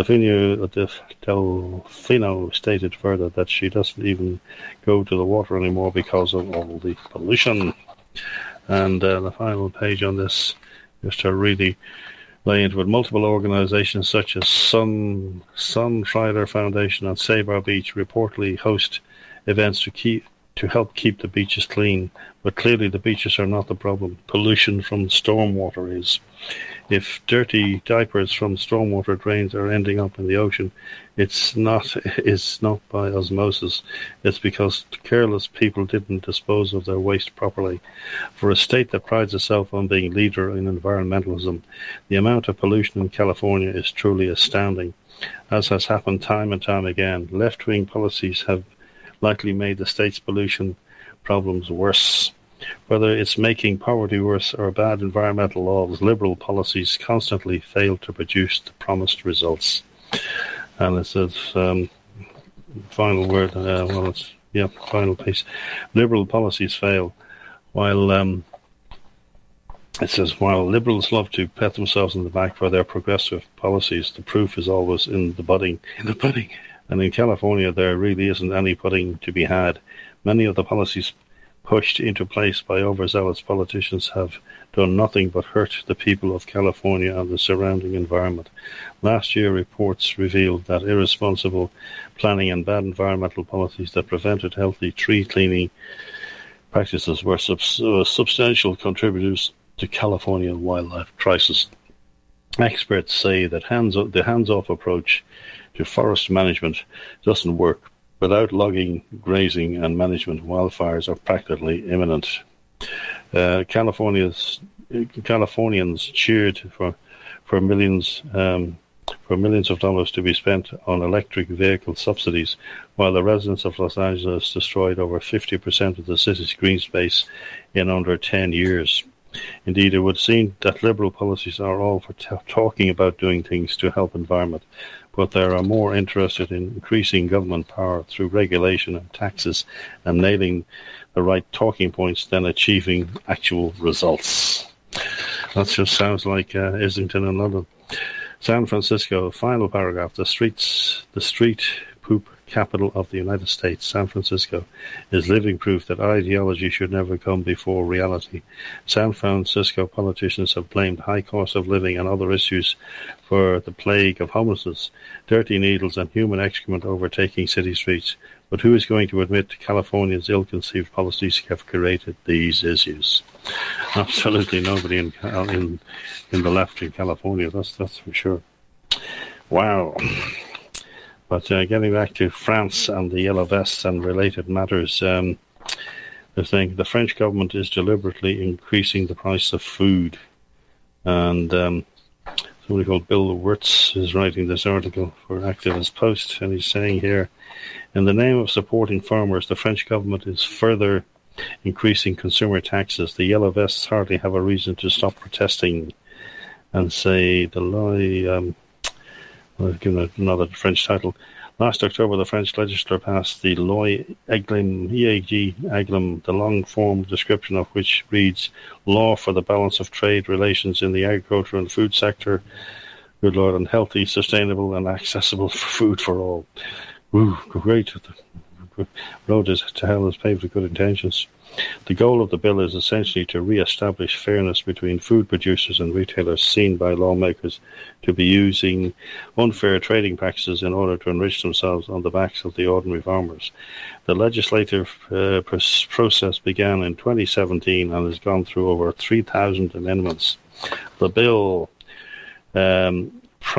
Delfino stated further that she doesn't even go to the water anymore because of all the pollution. And the final page on this, just to really lay into it, multiple organizations such as Sunrider Foundation and Save Our Beach reportedly host events to help keep the beaches clean. But clearly the beaches are not the problem. Pollution from stormwater is. If dirty diapers from stormwater drains are ending up in the ocean, it's not by osmosis. It's because careless people didn't dispose of their waste properly. For a state that prides itself on being leader in environmentalism, the amount of pollution in California is truly astounding. As has happened time and time again, left-wing policies have likely made the state's pollution problems worse. Whether it's making poverty worse or bad environmental laws, liberal policies constantly fail to produce the promised results. And it says, final word, final piece. Liberal policies fail. While liberals love to pat themselves on the back for their progressive policies, the proof is always in the pudding. And in California, there really isn't any pudding to be had. Many of the policies pushed into place by overzealous politicians have done nothing but hurt the people of California and the surrounding environment. Last year, reports revealed that irresponsible planning and bad environmental policies that prevented healthy tree cleaning practices were substantial contributors to California wildlife crisis. Experts say that the hands-off approach to forest management doesn't work. Without logging, grazing, and management, wildfires are practically imminent. Californians cheered for millions of dollars to be spent on electric vehicle subsidies, while the residents of Los Angeles destroyed over 50% of the city's green space in under 10 years. Indeed, it would seem that liberal policies are all for talking about doing things to help environment, but they are more interested in increasing government power through regulation and taxes and nailing the right talking points than achieving actual results. That just sounds like Islington and London. San Francisco, final paragraph. The street poop capital of the United States, San Francisco, is living proof that ideology should never come before reality. San Francisco politicians have blamed high cost of living and other issues for the plague of homelessness, dirty needles and human excrement overtaking city streets. But who is going to admit California's ill-conceived policies have created these issues? Absolutely nobody in the left in California, that's for sure. Wow. But getting back to France and the Yellow Vests and related matters, they're saying the French government is deliberately increasing the price of food. And somebody called Bill Wirtz is writing this article for Activist Post, and he's saying here, in the name of supporting farmers, the French government is further increasing consumer taxes. The Yellow Vests hardly have a reason to stop protesting, and say the lie... I'll give it another French title. Last October, the French legislature passed the Loi Eglin, E-A-G, the long-form description of which reads, Law for the Balance of Trade Relations in the Agriculture and Food Sector, good Lord, and healthy, sustainable, and accessible food for all. Woo, great. The road to hell is paved with good intentions. The goal of the bill is essentially to re-establish fairness between food producers and retailers seen by lawmakers to be using unfair trading practices in order to enrich themselves on the backs of the ordinary farmers. The legislative process began in 2017 and has gone through over 3,000 amendments. The bill the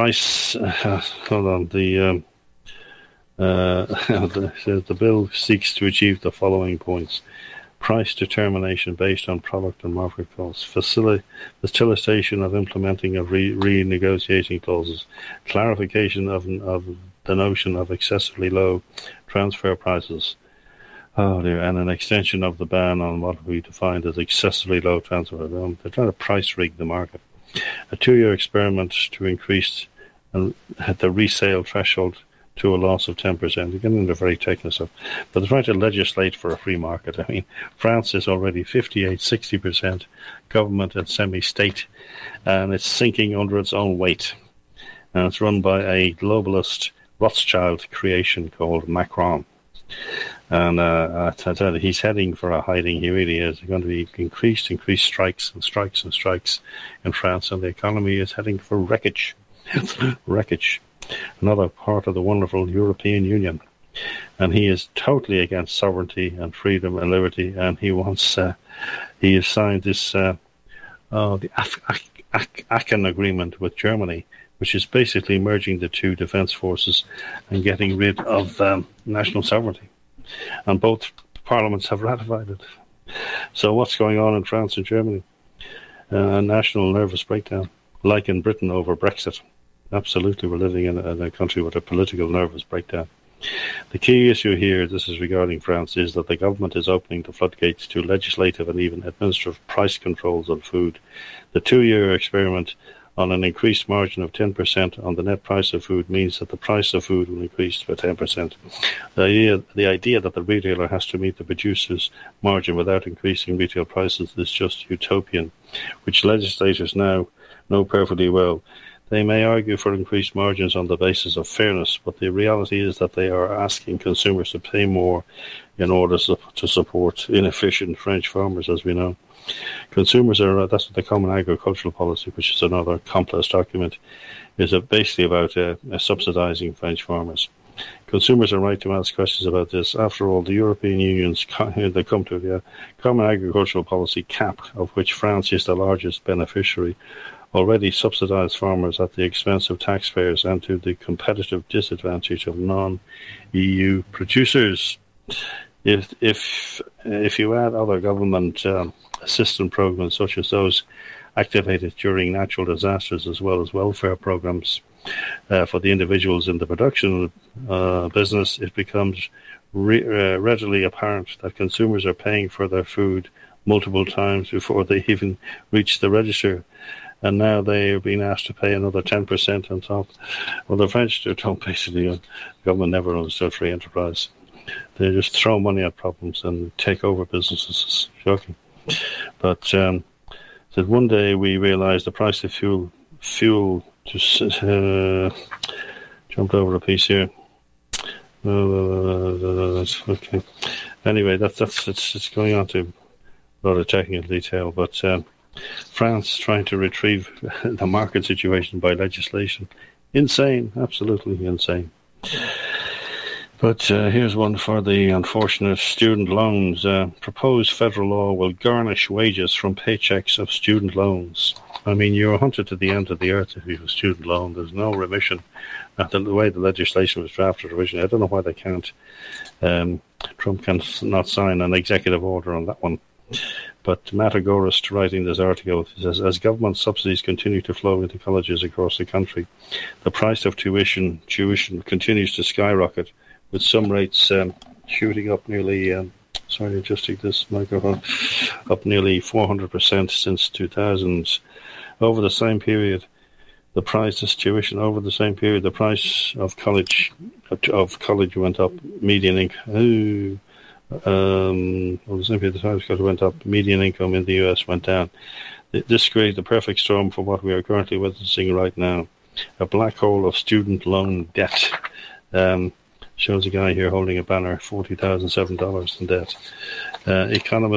bill seeks to achieve the following points: price determination based on product and market costs, facilitation of implementing of renegotiating clauses, clarification of the notion of excessively low transfer prices, and an extension of the ban on what we defined as excessively low transfer. They're trying to price rig the market. A 2-year experiment to increase the resale threshold to a loss of 10%. We're getting into very technical stuff. But they're trying to legislate for a free market. I mean, France is already 58-60% government and semi-state, and it's sinking under its own weight. And it's run by a globalist Rothschild creation called Macron. And I tell you, he's heading for a hiding. He really is. There's going to be increased strikes and strikes and strikes in France, and the economy is heading for wreckage. Wreckage. Another part of the wonderful European Union. And he is totally against sovereignty and freedom and liberty, and he wants, he has signed this, the Aachen Agreement with Germany, which is basically merging the two defense forces and getting rid of national sovereignty. And both parliaments have ratified it. So what's going on in France and Germany? A national nervous breakdown, like in Britain over Brexit. Absolutely, we're living in a country with a political nervous breakdown. The key issue here, this is regarding France, is that the government is opening the floodgates to legislative and even administrative price controls on food. The 2-year experiment on an increased margin of 10% on the net price of food means that the price of food will increase by 10%. The idea that the retailer has to meet the producer's margin without increasing retail prices is just utopian, which legislators now know perfectly well. They may argue for increased margins on the basis of fairness, but the reality is that they are asking consumers to pay more in order to support inefficient French farmers, as we know. Consumers are, that's what the Common Agricultural Policy, which is another complex document, is basically about subsidizing French farmers. Consumers are right to ask questions about this. After all, the European Union's Common Agricultural Policy, CAP, of which France is the largest beneficiary, already subsidize farmers at the expense of taxpayers and to the competitive disadvantage of non-EU producers. If you add other government assistance programs such as those activated during natural disasters, as well as welfare programs for the individuals in the production business, it becomes readily apparent that consumers are paying for their food multiple times before they even reach the register. And now they are being asked to pay another 10% on top. Well, the French don't basically, the government never understood free enterprise. They just throw money at problems and take over businesses. It's shocking. But said one day we realized the price of fuel just jumped over a piece here. Okay. Anyway, it's going on to a lot of technical detail, but France trying to retrieve the market situation by legislation. Insane, absolutely insane. But here's one for the unfortunate student loans. Proposed federal law will garnish wages from paychecks of student loans. I mean, you're hunted to the end of the earth if you have a student loan. There's no remission. The way the legislation was drafted originally, I don't know why they can't. Trump can not sign an executive order on that one. But Matt Agorist, writing this article, says, as government subsidies continue to flow into colleges across the country, the price of tuition continues to skyrocket, with some rates shooting up nearly, adjusting this microphone, up nearly 400% since 2000. Over the same period, the price of tuition, the price of college went up, median income. Over the same period, the time went up, median income in the US went down. This created the perfect storm for what we are currently witnessing right now. A black hole of student loan debt. Shows a guy here holding a banner, $40,007 in debt. The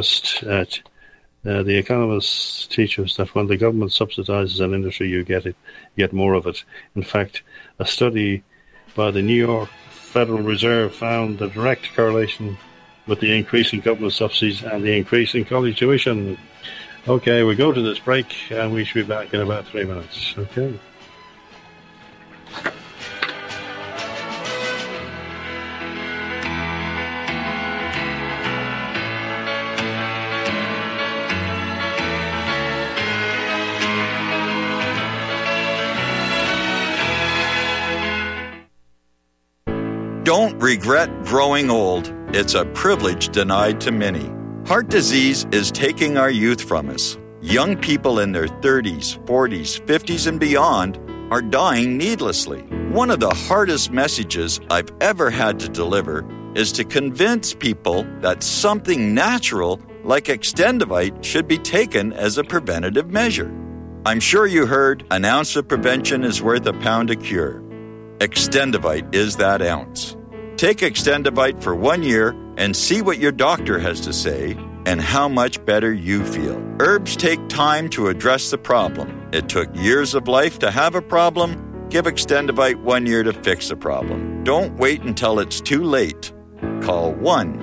Economist teaches that when the government subsidizes an industry, you get more of it. In fact, a study by the New York Federal Reserve found a direct correlation with the increase in government subsidies and the increase in college tuition. Okay, we go to this break, and we should be back in about 3 minutes. Okay. Don't regret growing old. It's a privilege denied to many. Heart disease is taking our youth from us. Young people in their 30s, 40s, 50s, and beyond are dying needlessly. One of the hardest messages I've ever had to deliver is to convince people that something natural like Extendivite should be taken as a preventative measure. I'm sure you heard an ounce of prevention is worth a pound of cure. Extendivite is that ounce. Take Extendivite for 1 year and see what your doctor has to say and how much better you feel. Herbs take time to address the problem. It took years of life to have a problem. Give Extendivite 1 year to fix the problem. Don't wait until it's too late. Call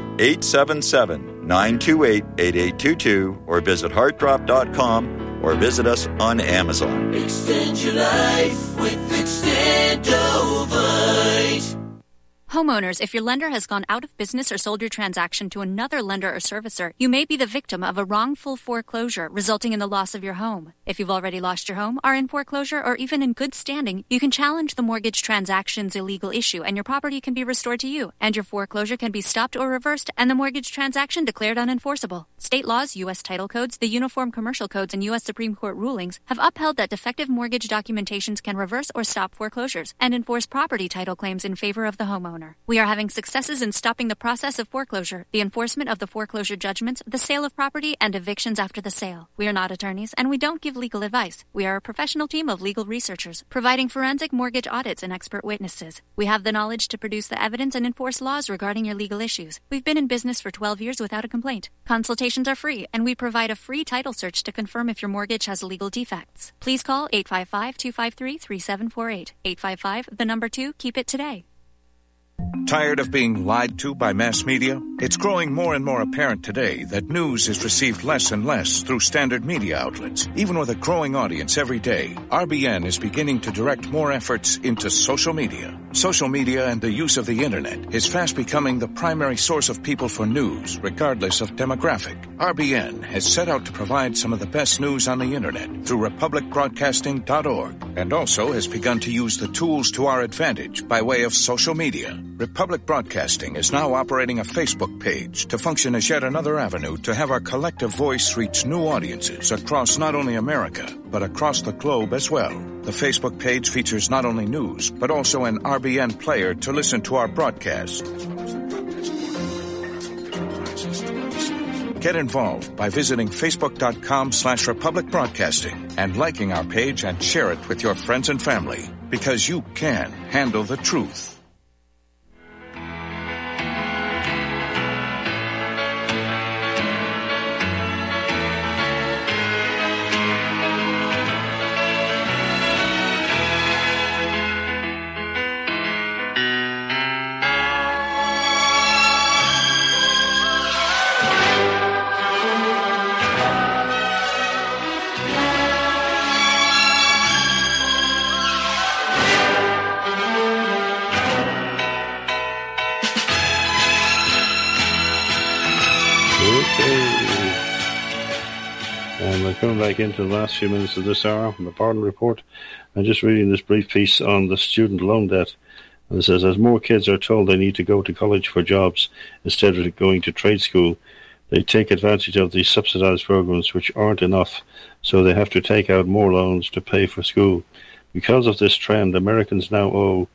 1-877-928-8822 or visit heartdrop.com or visit us on Amazon. Extend your life with Extendovite. Homeowners, if your lender has gone out of business or sold your transaction to another lender or servicer, you may be the victim of a wrongful foreclosure resulting in the loss of your home. If you've already lost your home, are in foreclosure, or even in good standing, you can challenge the mortgage transaction's illegal issue and your property can be restored to you, and your foreclosure can be stopped or reversed and the mortgage transaction declared unenforceable. State laws, U.S. title codes, the Uniform Commercial Codes, and U.S. Supreme Court rulings have upheld that defective mortgage documentations can reverse or stop foreclosures and enforce property title claims in favor of the homeowner. We are having successes in stopping the process of foreclosure, the enforcement of the foreclosure judgments, the sale of property, and evictions after the sale. We are not attorneys, and we don't give legal advice. We are a professional team of legal researchers, providing forensic mortgage audits and expert witnesses. We have the knowledge to produce the evidence and enforce laws regarding your legal issues. We've been in business for 12 years without a complaint. Consultations are free, and we provide a free title search to confirm if your mortgage has legal defects. Please call 855-253-3748. 855, keep it today. Tired of being lied to by mass media? It's growing more and more apparent today that news is received less and less through standard media outlets. Even with a growing audience every day, RBN is beginning to direct more efforts into social media. Social media and the use of the internet is fast becoming the primary source of people for news, regardless of demographic. RBN has set out to provide some of the best news on the internet through republicbroadcasting.org, and also has begun to use the tools to our advantage by way of social media. Republic Broadcasting is now operating a Facebook Facebook page to function as yet another avenue to have our collective voice reach new audiences across not only America, but across the globe as well. The Facebook page features not only news, but also an RBN player to listen to our broadcast. Get involved by visiting facebook.com/Republic Broadcasting and liking our page and share it with your friends and family, because you can handle the truth. And we're coming back into the last few minutes of this hour from the Pardon Report. I'm just reading this brief piece on the student loan debt. And it says, as more kids are told they need to go to college for jobs instead of going to trade school, they take advantage of these subsidized programs which aren't enough, so they have to take out more loans to pay for school. Because of this trend, Americans now owe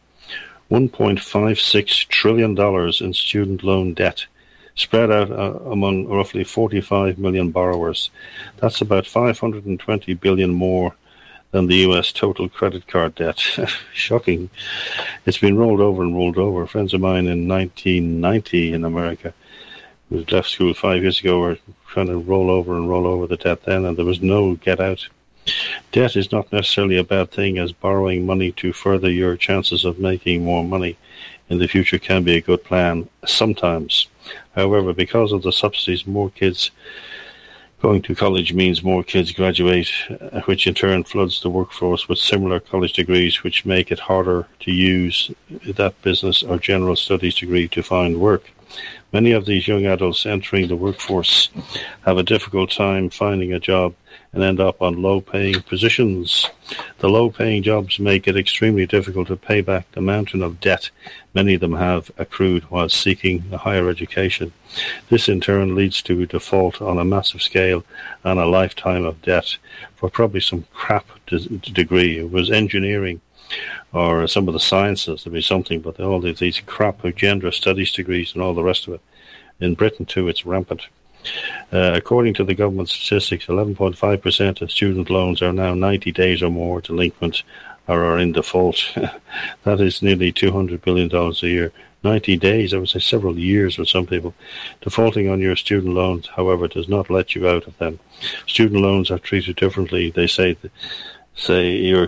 $1.56 trillion in student loan debt, spread out among roughly 45 million borrowers. That's about 520 billion more than the U.S. total credit card debt. Shocking. It's been rolled over and rolled over. Friends of mine in 1990 in America who left school 5 years ago were trying to roll over the debt then, and there was no get out. Debt is not necessarily a bad thing, as borrowing money to further your chances of making more money in the future can be a good plan sometimes. However, because of the subsidies, more kids going to college means more kids graduate, which in turn floods the workforce with similar college degrees, which make it harder to use that business or general studies degree to find work. Many of these young adults entering the workforce have a difficult time finding a job and end up on low-paying positions. The low-paying jobs make it extremely difficult to pay back the mountain of debt many of them have accrued while seeking a higher education. This in turn leads to default on a massive scale and a lifetime of debt for probably some crap degree. It was engineering or some of the sciences, there'd be something, but all these crap gender studies degrees and all the rest of it. In Britain too, it's rampant. According to the government statistics, 11.5% of student loans are now 90 days or more delinquent or are in default. That is nearly $200 billion a year. 90 days, I would say several years with some people. Defaulting on your student loans, however, does not let you out of them. Student loans are treated differently. They say your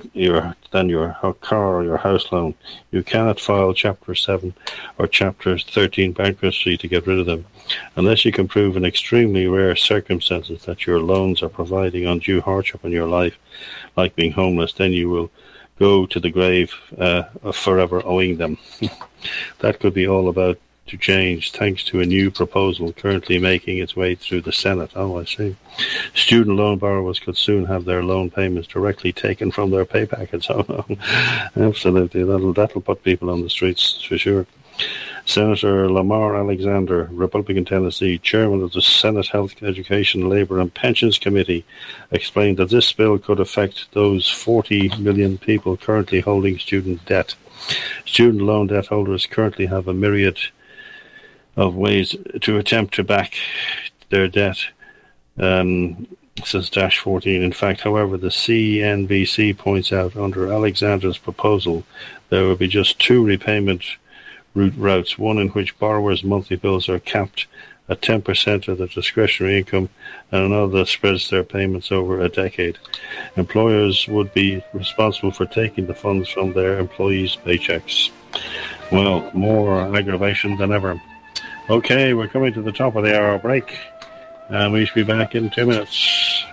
car or your house loan. You cannot file Chapter 7 or Chapter 13 bankruptcy to get rid of them, unless you can prove in extremely rare circumstances that your loans are providing undue hardship in your life, like being homeless. Then you will go to the grave forever owing them. That could be all about to change thanks to a new proposal currently making its way through the Senate. Oh, I see. Student loan borrowers could soon have their loan payments directly taken from their pay packets. Oh, no. Absolutely. That'll put people on the streets for sure. Senator Lamar Alexander, Republican Tennessee, chairman of the Senate Health, Education, Labor and Pensions Committee, explained that this bill could affect those 40 million people currently holding student debt. Student loan debt holders currently have a myriad of ways to attempt to back their debt, says Dash 14. In fact, however, the CNBC points out under Alexander's proposal, there will be just two repayment routes, one in which borrowers' monthly bills are capped at 10% of their discretionary income, and another that spreads their payments over a decade. Employers would be responsible for taking the funds from their employees' paychecks. Well, more aggravation than ever. Okay, we're coming to the top of the hour break, and we should be back in 2 minutes.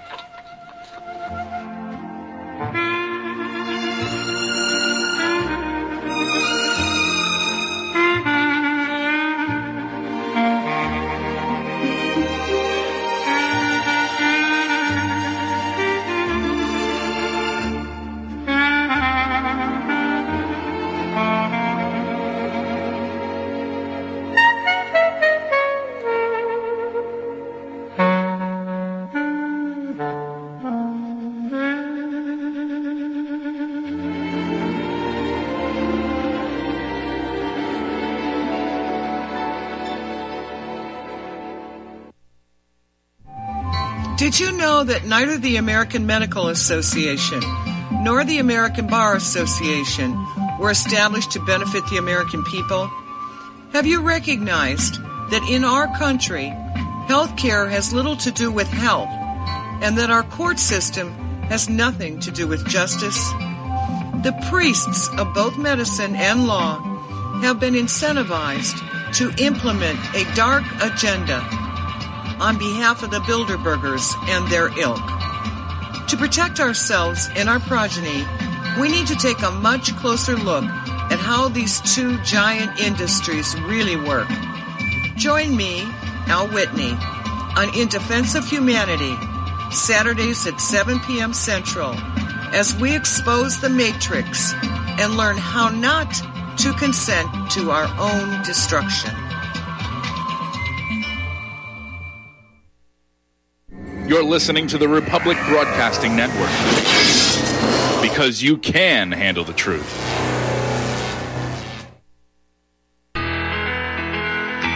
Did you know that neither the American Medical Association nor the American Bar Association were established to benefit the American people? Have you recognized that in our country, health care has little to do with health, and that our court system has nothing to do with justice? The priests of both medicine and law have been incentivized to implement a dark agenda on behalf of the Bilderbergers and their ilk. To protect ourselves and our progeny, we need to take a much closer look at how these two giant industries really work. Join me, Al Whitney, on In Defense of Humanity, Saturdays at 7 p.m. Central, as we expose the Matrix and learn how not to consent to our own destruction. You're listening to the Republic Broadcasting Network, because you can handle the truth.